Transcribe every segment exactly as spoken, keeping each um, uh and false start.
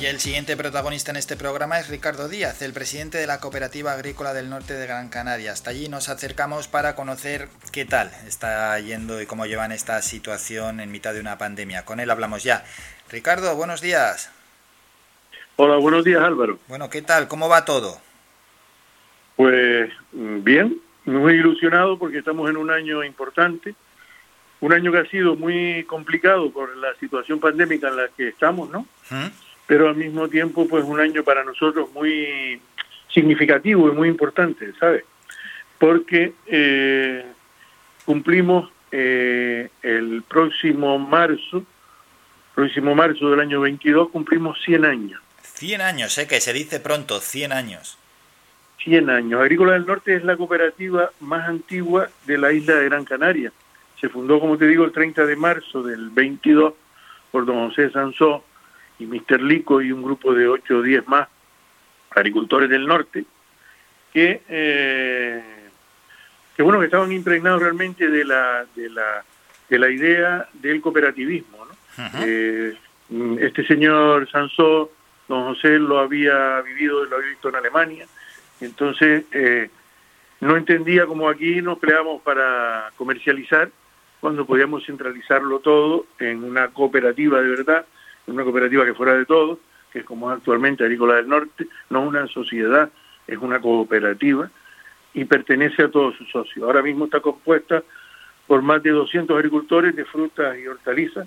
Y el siguiente protagonista en este programa es Ricardo Díaz, el presidente de la Cooperativa Agrícola del Norte de Gran Canaria. Hasta allí nos acercamos para conocer qué tal está yendo y cómo llevan esta situación en mitad de una pandemia. Con él hablamos ya. Ricardo, buenos días. Hola, buenos días, Álvaro. Bueno, ¿qué tal? ¿Cómo va todo? Pues bien, muy ilusionado porque estamos en un año importante, un año que ha sido muy complicado por la situación pandémica en la que estamos, ¿no? ¿Mm? Pero al mismo tiempo, pues un año para nosotros muy significativo y muy importante, ¿sabes? Porque eh, cumplimos eh, el próximo marzo, próximo marzo del año veintidós, cumplimos cien años. cien años, ¿eh? Que se dice pronto, cien años. cien años. Agrícola del Norte es la cooperativa más antigua de la isla de Gran Canaria. Se fundó, como te digo, el treinta de marzo del veintidós por don José Sansó y mister Lico y un grupo de ocho o diez más agricultores del norte que, eh, que bueno, que estaban impregnados realmente de la de la de la idea del cooperativismo, ¿no? Uh-huh. Eh, este señor Sansó, don José lo había vivido, lo había visto en Alemania, entonces eh, no entendía cómo aquí nos peleábamos para comercializar cuando podíamos centralizarlo todo en una cooperativa de verdad, en una cooperativa que fuera de todos, que es como actualmente Agrícola del Norte, no una sociedad, es una cooperativa y pertenece a todos sus socios. Ahora mismo está compuesta por más de doscientos agricultores de frutas y hortalizas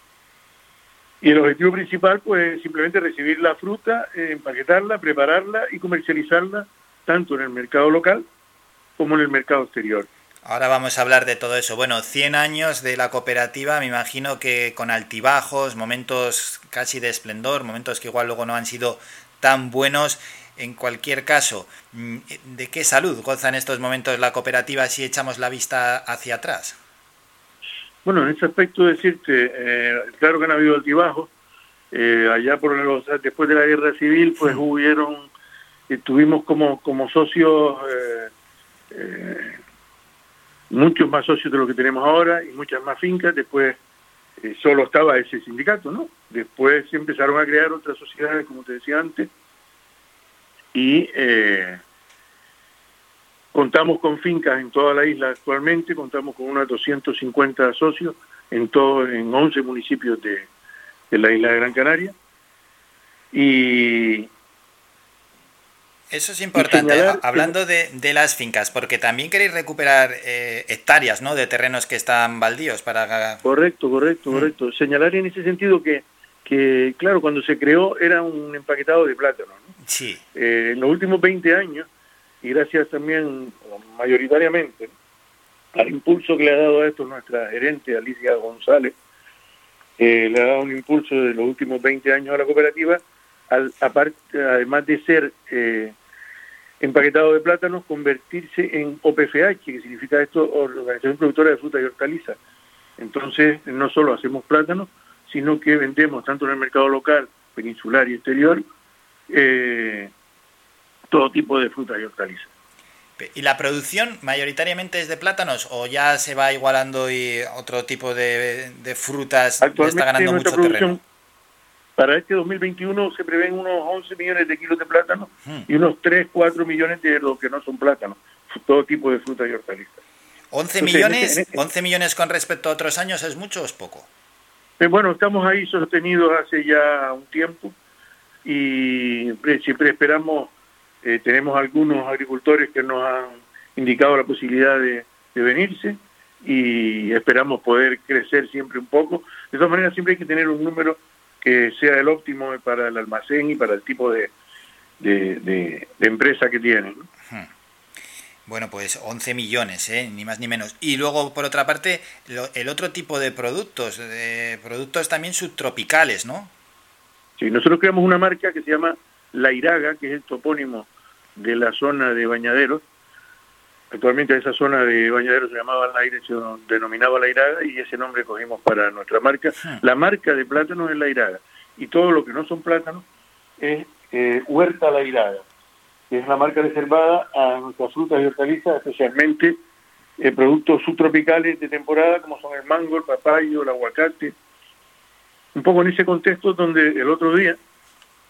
y el objetivo principal pues es simplemente recibir la fruta, eh, empaquetarla, prepararla y comercializarla tanto en el mercado local como en el mercado exterior. Ahora vamos a hablar de todo eso. Bueno, cien años de la cooperativa, me imagino que con altibajos, momentos casi de esplendor, momentos que igual luego no han sido tan buenos. En cualquier caso, ¿de qué salud goza en estos momentos la cooperativa si echamos la vista hacia atrás? Bueno, en ese aspecto decirte, eh, claro que han habido altibajos. Eh, allá por los, después de la guerra civil, pues sí. hubieron, eh, tuvimos como, como socios... Eh, eh, muchos más socios de lo que tenemos ahora y muchas más fincas. Después eh, solo estaba ese sindicato, ¿no? Después se empezaron a crear otras sociedades, como te decía antes, y eh, contamos con fincas en toda la isla actualmente, contamos con unos doscientos cincuenta socios en todo, en once municipios de, de la isla de Gran Canaria, y eso es importante, hablando de, de las fincas, porque también queréis recuperar eh, hectáreas, ¿no?, de terrenos que están baldíos para... Correcto, correcto, mm. correcto. Señalar en ese sentido que, que, claro, cuando se creó era un empaquetado de plátano, ¿no? Sí. Eh, en los últimos veinte años, y gracias también mayoritariamente al impulso que le ha dado a esto nuestra gerente Alicia González, eh, le ha dado un impulso de los últimos veinte años a la cooperativa, Al, aparte, además de ser eh, empaquetado de plátanos, convertirse en O P F H, que significa esto, Organización Productora de Frutas y Hortalizas. Entonces, no solo hacemos plátanos, sino que vendemos tanto en el mercado local, peninsular y exterior, eh, todo tipo de frutas y hortalizas. ¿Y la producción mayoritariamente es de plátanos o ya se va igualando y otro tipo de, de frutas está ganando mucho terreno? Para este dos mil veintiuno se prevén unos once millones de kilos de plátano hmm. y unos tres, cuatro millones de lo que no son plátanos, todo tipo de frutas y hortalizas. ¿once millones? ¿once millones con respecto a otros años es mucho o es poco? Eh, bueno, estamos ahí sostenidos hace ya un tiempo y siempre esperamos, eh, tenemos algunos agricultores que nos han indicado la posibilidad de, de venirse y esperamos poder crecer siempre un poco. De todas maneras, siempre hay que tener un número que sea el óptimo para el almacén y para el tipo de, de, de, de empresa que tienen, ¿no? Bueno, pues once millones, ¿eh? Ni más ni menos. Y luego, por otra parte, lo, el otro tipo de productos, de productos también subtropicales, ¿no? Sí, nosotros creamos una marca que se llama La Iraga, que es el topónimo de la zona de Bañaderos. Actualmente esa zona de Bañaderos se llamaba La Iraga, se denominaba La Iraga y ese nombre cogimos para nuestra marca. Sí. La marca de plátanos es La Iraga y todo lo que no son plátanos es eh, Huerta La Iraga, que es la marca reservada a nuestras frutas y hortalizas, especialmente eh, productos subtropicales de temporada como son el mango, el papayo, el aguacate. Un poco en ese contexto donde el otro día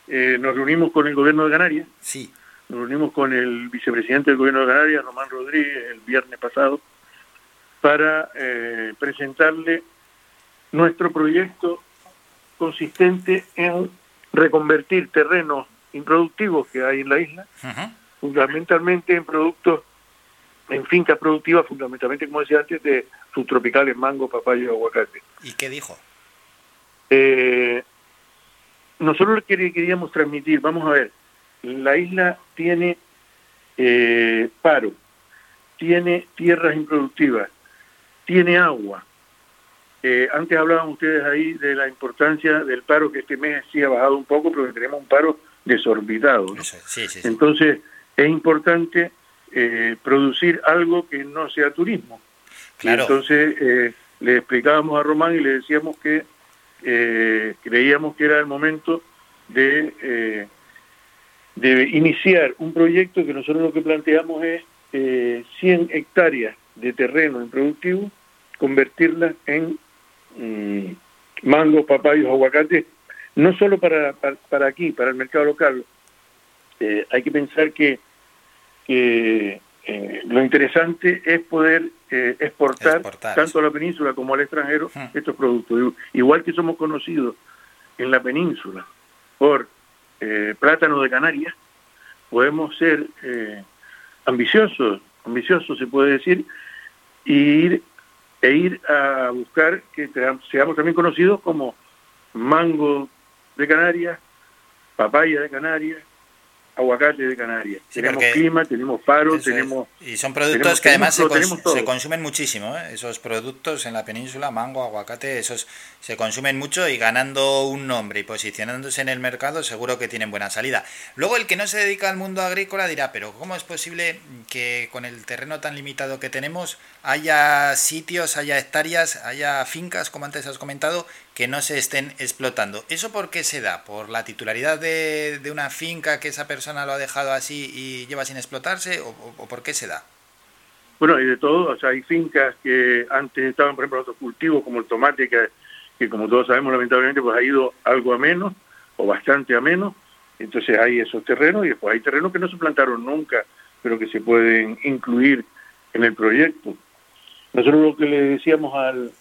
eh, nos reunimos con el gobierno de Canarias, sí. nos reunimos con el vicepresidente del gobierno de Canarias, Román Rodríguez, el viernes pasado, para eh, presentarle nuestro proyecto consistente en reconvertir terrenos improductivos que hay en la isla, uh-huh. fundamentalmente en productos, en fincas productivas, fundamentalmente, como decía antes, de subtropicales, mango, papaya y aguacate. ¿Y qué dijo? Eh, nosotros queríamos transmitir, vamos a ver, la isla tiene eh, paro, tiene tierras improductivas, tiene agua. Eh, antes hablaban ustedes ahí de la importancia del paro, que este mes sí ha bajado un poco, pero tenemos un paro desorbitado, ¿no? Eso, sí, sí, sí. Entonces, es importante eh, producir algo que no sea turismo. Claro. Y entonces, eh, le explicábamos a Román y le decíamos que eh, creíamos que era el momento de, eh, de iniciar un proyecto que nosotros lo que planteamos es eh, cien hectáreas de terreno improductivo, convertirlas en mmm, mangos, papayos, aguacates, no solo para, para, para aquí, para el mercado local. Eh, hay que pensar que, que eh, lo interesante es poder eh, exportar, exportar tanto eso. a la península como al extranjero hmm. estos productos. Igual que somos conocidos en la península por eh, plátano de Canarias, podemos ser eh, ambiciosos, ambiciosos se puede decir, y ir, e ir a buscar que seamos también conocidos como mango de Canarias, papaya de Canarias, aguacate de Canarias. Sí, tenemos clima, tenemos paro, tenemos... Es. Y son productos tenemos, que además tenemos, se, cons se consumen muchísimo, ¿eh? Esos productos en la península, mango, aguacate, esos se consumen mucho y ganando un nombre y posicionándose en el mercado seguro que tienen buena salida. Luego el que no se dedica al mundo agrícola dirá, pero ¿cómo es posible que con el terreno tan limitado que tenemos haya sitios, haya hectáreas, haya fincas, como antes has comentado, que no se estén explotando? ¿Eso por qué se da? ¿Por la titularidad de, de una finca que esa persona lo ha dejado así y lleva sin explotarse? ¿O, o, o por qué se da? Bueno, hay de todo. O sea, hay fincas que antes estaban, por ejemplo, otros cultivos como el tomate, que, que como todos sabemos, lamentablemente, pues ha ido algo a menos, o bastante a menos. Entonces hay esos terrenos, y después hay terrenos que no se plantaron nunca, pero que se pueden incluir en el proyecto. Nosotros lo que le decíamos al...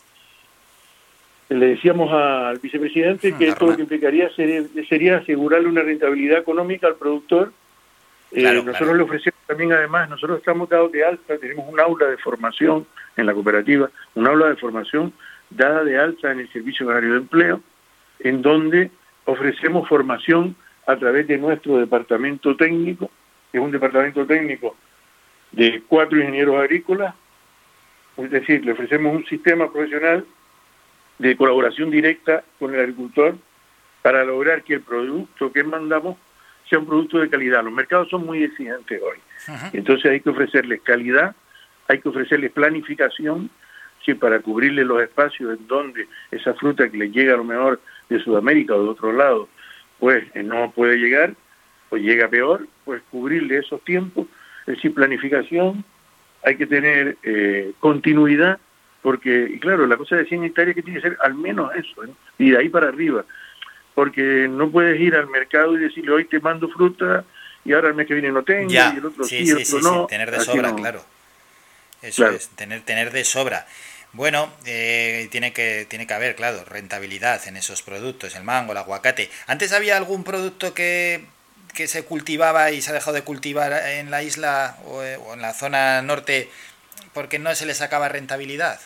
Le decíamos al vicepresidente que esto lo que implicaría sería, sería asegurarle una rentabilidad económica al productor. Claro, eh, nosotros claro. le ofrecemos también, además, nosotros estamos dados de alta, tenemos un aula de formación en la cooperativa, un aula de formación dada de alta en el Servicio Canario de Empleo, en donde ofrecemos formación a través de nuestro departamento técnico, que es un departamento técnico de cuatro ingenieros agrícolas, es decir, le ofrecemos un sistema profesional de colaboración directa con el agricultor para lograr que el producto que mandamos sea un producto de calidad. Los mercados son muy exigentes hoy. Uh-huh. Entonces hay que ofrecerles calidad, hay que ofrecerles planificación, sí, para cubrirles los espacios en donde esa fruta que les llega a lo mejor de Sudamérica o de otro lado, pues eh, no puede llegar, o llega peor, pues cubrirle esos tiempos. Es decir, planificación, hay que tener eh, continuidad, porque, y claro, la cosa de cien hectáreas que tiene que ser al menos eso, ¿eh? Y de ahí para arriba, porque no puedes ir al mercado y decirle, hoy te mando fruta y ahora el mes que viene no tengo, ya, y el otro sí, sí, el sí, otro sí, no. Sí, tener de sobra, no. Claro. Eso claro. es, tener, tener de sobra. Bueno, eh, tiene que tiene que haber, claro, rentabilidad en esos productos, el mango, el aguacate. ¿Antes había algún producto que, que se cultivaba y se ha dejado de cultivar en la isla o, o en la zona norte porque no se le sacaba rentabilidad?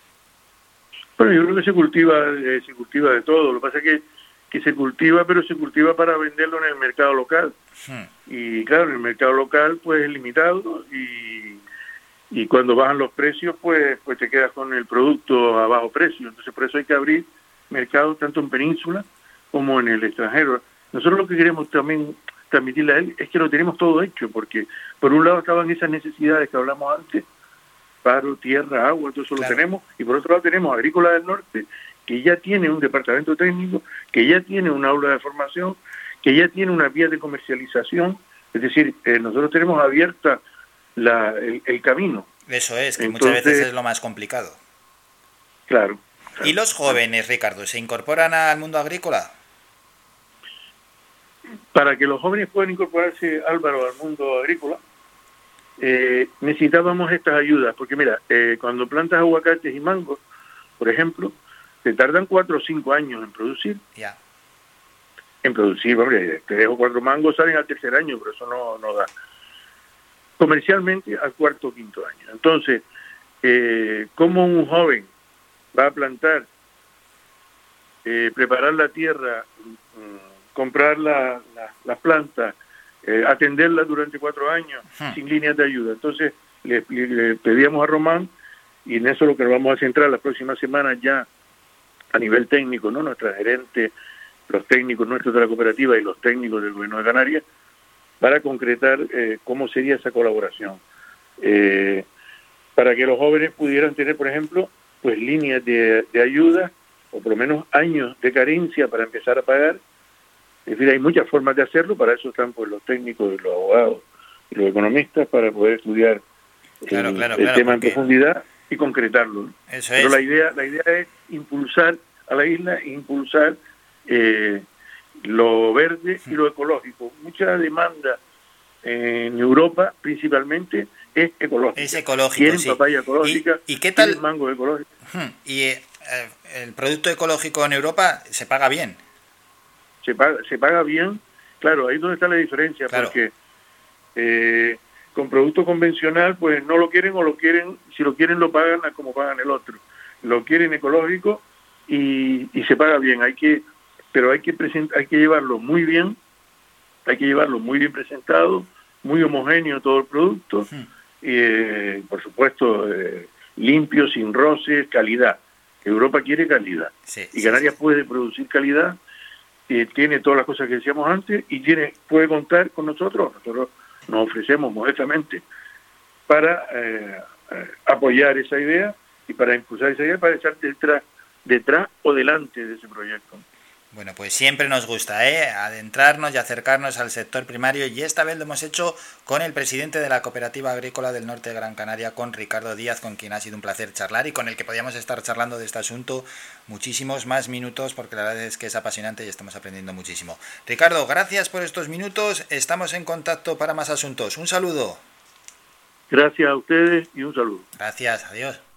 Bueno, yo creo que se cultiva eh, se cultiva de todo. Lo que pasa es que, que se cultiva, pero se cultiva para venderlo en el mercado local. Hmm. Y claro, en el mercado local pues es limitado y, y cuando bajan los precios pues pues te quedas con el producto a bajo precio. Entonces por eso hay que abrir mercados tanto en península como en el extranjero. Nosotros lo que queremos también transmitirle a él es que lo tenemos todo hecho, porque por un lado estaban esas necesidades que hablamos antes, paro, tierra, agua, todo eso claro. lo tenemos, y por otro lado tenemos Agrícola del Norte, que ya tiene un departamento técnico, que ya tiene un aula de formación, que ya tiene una vía de comercialización, es decir, eh, nosotros tenemos abierta la, el, el camino. Eso es, que Entonces, muchas veces es lo más complicado. Claro, claro. ¿Y los jóvenes, Ricardo, se incorporan al mundo agrícola? Para que los jóvenes puedan incorporarse, Álvaro, al mundo agrícola, eh, necesitábamos estas ayudas, porque mira, eh, cuando plantas aguacates y mangos, por ejemplo, te tardan cuatro o cinco años en producir. Ya. En producir, hombre, tres o cuatro mangos salen al tercer año, pero eso no, no da. Comercialmente al cuarto o quinto año. Entonces, eh, ¿cómo un joven va a plantar, eh, preparar la tierra, mm, comprar la, la, las plantas, eh, atenderlas durante cuatro años hmm. sin líneas de ayuda? Entonces, le, le, le pedíamos a Román, y en eso es lo que nos vamos a centrar las próximas semanas ya a nivel técnico, ¿no? Nuestra gerente, los técnicos nuestros de la cooperativa y los técnicos del Gobierno de Canarias, para concretar eh, cómo sería esa colaboración. Eh, para que los jóvenes pudieran tener, por ejemplo, pues líneas de, de ayuda, o por lo menos años de carencia para empezar a pagar. Es decir, hay muchas formas de hacerlo, para eso están pues los técnicos, los abogados y los economistas, para poder estudiar claro, el, claro, el claro, tema porque... en profundidad y concretarlo. Eso Pero es. la idea, la idea es impulsar a la isla, impulsar eh, lo verde y lo ecológico. Mucha demanda en Europa, principalmente, es ecológica. Es ecológico, quieren sí. papaya ecológica, ¿Y, y qué tal? quieren mango ecológico. Y eh, el producto ecológico en Europa se paga bien. Se paga, se paga bien, claro, ahí es donde está la diferencia, claro. porque eh, con producto convencional, pues no lo quieren o lo quieren, si lo quieren lo pagan como pagan el otro. Lo quieren ecológico y, y se paga bien. Hay que, pero hay que present, hay que llevarlo muy bien, hay que llevarlo muy bien presentado, muy homogéneo todo el producto, sí. y eh, por supuesto eh, limpio, sin roces, calidad. Europa quiere calidad sí, y Canarias sí, sí. puede producir calidad, eh, tiene todas las cosas que decíamos antes y tiene puede contar con nosotros. Nosotros nos ofrecemos modestamente para eh, eh, apoyar esa idea y para impulsar esa idea, para estar detrás, detrás o delante de ese proyecto. Bueno, pues siempre nos gusta, ¿eh? adentrarnos y acercarnos al sector primario, y esta vez lo hemos hecho con el presidente de la Cooperativa Agrícola del Norte de Gran Canaria, con Ricardo Díaz, con quien ha sido un placer charlar y con el que podíamos estar charlando de este asunto muchísimos más minutos, porque la verdad es que es apasionante y estamos aprendiendo muchísimo. Ricardo, gracias por estos minutos, estamos en contacto para más asuntos. Un saludo. Gracias a ustedes y un saludo. Gracias, adiós.